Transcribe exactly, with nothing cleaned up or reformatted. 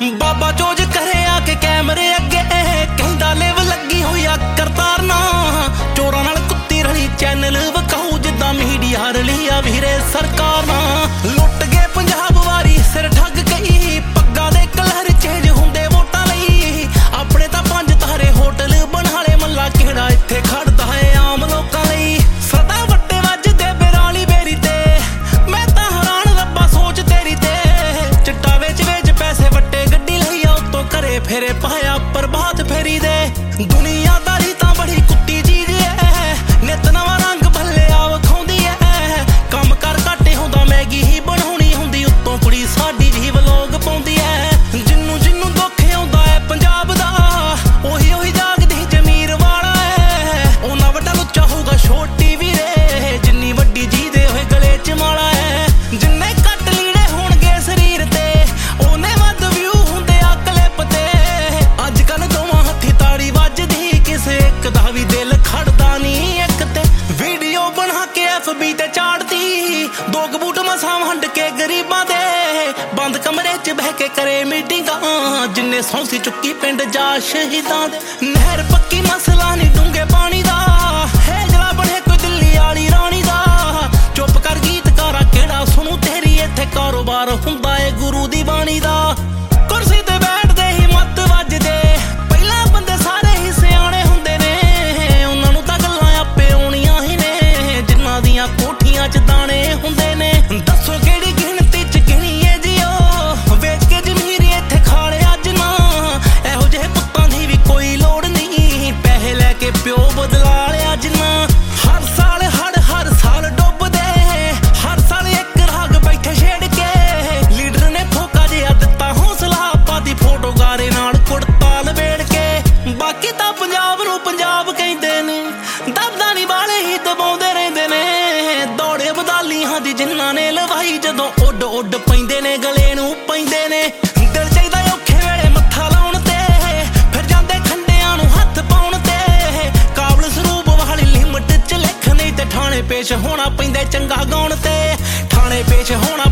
बाबा chose करे आके कैमरे अगे कहंदा लेव लगी हुई आ करतार ना चोरां नाल कुत्ती रली चैनल विकाऊ जिद्दां मीडिया रली आ वीरे सरकार ना लुट गए पंजाब वारी सिर ठग गई पग्गां दे कलर चेंज हुंदे वोटां लई अपने तां पंज तारे होटल बना ले मल्ला किहड़ा इत्थे खड़दा है आम लोकां लई सदा वट्टे वजदे बिराली बेरी ते मैं तां हैरान रब्बा सोच तेरी ते चिट्टा वेच वेच पैसे वट्टे गड्डी लई आ उत्तों घरे फेरे पाया प्रभात फेरी दे दुनियादारी तां बड़ी कुत्ती चीज है नित नवां रंग भल्ले आ वखाउंदी है कम कर घाटे हुंदा मैगी ही बनाउणी हुंदी उत्तों कुड़ी साडी जी व्लॉग पाउंदी है जिन्नू जिन्नू दुख आउंदा है पंजाब दा ओही ओही जागदी जमीर वाला है ओना वड्डा लुच्चा होऊगा छोटी वीरे जिन्नी वड्डी जी दे होए गले च माला है जिन्ने घट लीड़े होणगे शरीर ते ओने वध व्यू हुंदे आ क्लिप ते अजकल दोवां हत्थी ताड़ी वजदी किसे एक दा भी दिल खड़दा नहीं एक ते वीडियो बना के एफ बी ते चाड़दी दो कबूट मसां वंड के गरीबां दे बंद कमरे च बह के करे मीटिंगां जिन्ने सौंसी चुक्की पिंड जा शहीदां दे नहर पक्की मसला नहीं डूंगे पानी दा हेजला बने कोई दिल्ली वाली रानी दा चुप कर गीतकारा केड़ा सुनू तेरी इत्थे कारोबार हुंदा है गुरु दी बाणी दा कुर्सी ते बैठदे ही मत वजदे पहिला बंदे सारे ही सियाणे हुंदे ने उन्हां नूं तां गल्लां आपे आउणीਆਂ ही ने जिन्हां दियां कोठियां च दाणे हुंदे ने दसो किहड़ी गिणती च गिणीए जिओ वेच के जमीर इत्थे खाले अज ना एहो ਜਿਹੇ ਪੁੱਤਾਂ ਦੀ ਵੀ ਕੋਈ ਲੋੜ ਨਹੀਂ ਪੈਸੇ ਲੈ ਕੇ ਪਿਓ ਬਦਲਾ ਲਿਆ ਜਿੰਨਾ ਹਰ ਸਾਲ ਹੜ ਹਰ ਸਾਲ ਡੁੱਬਦੇ ਹਰ ਸਾਲ ਇੱਕ ਰਾਗ ਬੈਠੇ ਛੇੜ ਕੇ ਲੀਡਰ ਨੇ ਫੋਕਾ ਜਿਹਾ ਦਿੱਤਾ ਹੌਸਲਾ ਆਪਾਂ ਦੀ ਫੋਟੋ ਗਾਰੇ ਨਾਲ ਕੁੜਤਾ ਲਵੇੜ ਕੇ ਬਾਕੀ ਤਾਂ ਪੰਜਾਬ ਨੂੰ ਪੰਜਾਬ ਕਹਿੰਦੇ ਨੇ ਦਬਦਾ ਨਹੀਂ ਵਾਲੇ ਹੀ ਦਬਾਉਂਦੇ ਰਹਿੰਦੇ ਨੇ ਦੌੜੇ ਬਦਾਲੀਆਂ ਦੀ ਜਿਨ੍ਹਾਂ ਨੇ ਲਵਾਈ ਜਦੋਂ ਉੱਡ ਉੱਡ ਪੈਂਦੇ ਨੇ ਗਲੇ ਨੂੰ ਪੈਂਦੇ ਨੇ ਦਿਲ ਚਾਹੀਦਾ ਔਖੇ ਵੇਲੇ ਮੱਥਾ ਲਾਉਣ ਤੇ ਫਿਰ ਜਾਂਦੇ ਖੰਡਿਆਂ ਨੂੰ ਹੱਥ ਪਾਉਣ ਤੇ ਕਾਬਲ ਸਰੂਪ ਵਾਲੀ ਲਿਮਟ ਚ ਲਿਖ ਨਹੀਂ ਤੇ ਠਾਣੇ ਪੇਸ਼ ਹੋਣਾ ਪੈਂਦਾ ਚੰਗਾ ਗਾਉਣ ਤੇ ਠਾਣੇ ਪੇਸ਼ ਹੋਣਾ